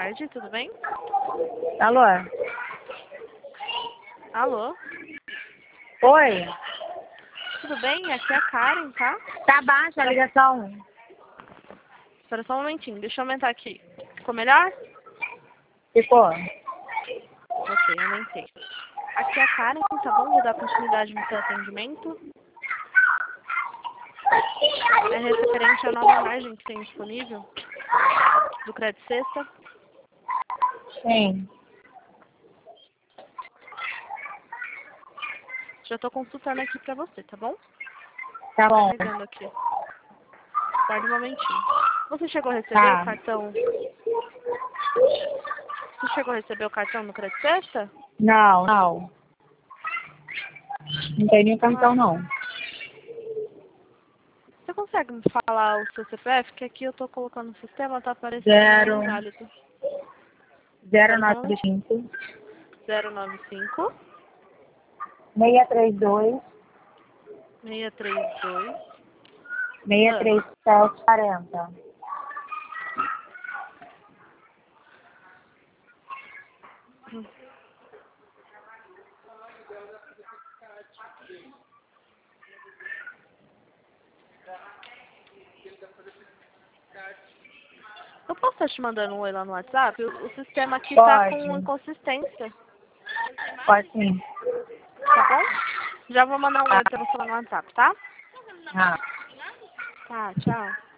tarde, tudo bem? Alô? Alô? Oi? Tudo bem? Aqui é a Karen, tá? Tá baixa a ligação. Espera só um momentinho, deixa eu aumentar aqui. Ficou melhor? Ficou? Ok, aumentei. Aqui é a Karen, tá bom? Vou dar continuidade no seu atendimento. É referente à nova margem que tem disponível do Crédito Sexta. Sim. Já tô consultando aqui pra você, tá bom? Tá bom. Carregando aqui. Guarda um momentinho. Você chegou a receber Tá. o cartão? Você chegou a receber o cartão no Crédito Sexta? Não. Não tem nenhum cartão, não. Você consegue me falar o seu CPF? Que aqui eu tô colocando no sistema, tá aparecendo 0, inválido. 095 095 632 632 637 40. Eu posso estar te mandando um oi lá no WhatsApp? O sistema aqui tá Pode. com inconsistência, Pode sim. tá bom? Já vou mandar um oi pra você lá no WhatsApp, tá? Ah. Tá, tchau.